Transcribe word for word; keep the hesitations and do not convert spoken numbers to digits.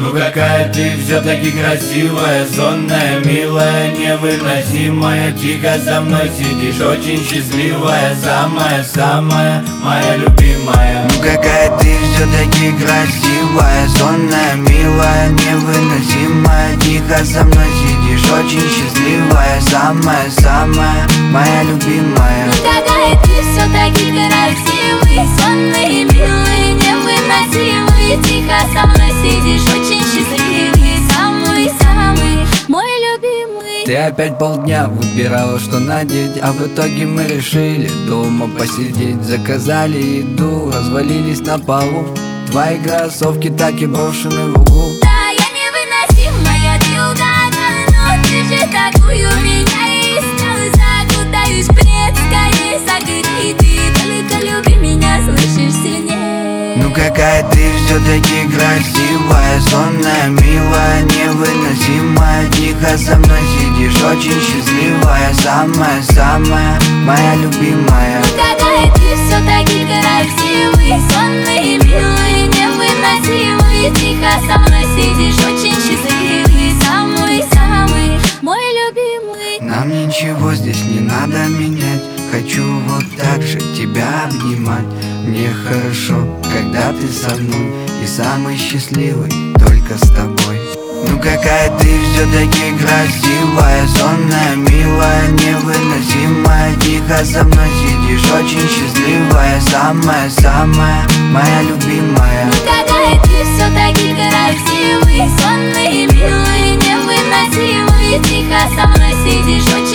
Ну какая ты все-таки красивая, сонная, милая, невыносимая. Тихо со мной сидишь, очень счастливая, самая-самая моя любимая. Ну какая ты все-таки красивая, сонная, милая, невыносимая. Тихо со мной сидишь, очень счастливая, самая-самая моя любимая. Ну какая ты все-таки красивый, сонный, милый, невыносимый. Тихо со мной сидишь, очень счастливый, самый-самый мой любимый. Ты опять полдня выбирала, что надеть, а в итоге мы решили дома посидеть. Заказали еду, развалились на полу. Твои кроссовки так и брошены в углу. Да, я невыносимая, ты угадала, но ты же такую меня искал. Закутаюсь в плед, скорее согрей, ты только люби меня, слышишь, сильнее. Ну какая ты все-таки красивая, сонная, милая, невыносимая. Тихо со мной сидишь, очень счастливая, самая-самая моя любимая. Ну какая ты все-таки красивый, сонный, милый, невыносимый. Тихо со мной сидишь, очень счастливый, самый-самый мой любимый. Нам ничего здесь не надо менять. Хочу вот так же тебя обнимать. Мне хорошо, когда ты со мной, и самый счастливый только с тобой. Ну какая ты все-таки красивая, сонная, милая, невыносимая. Тихо со мной сидишь, очень счастливая, самая-самая моя любимая. Ну какая ты все-таки красивый, сонный, милый, невыносимый. Тихо со мной сидишь, очень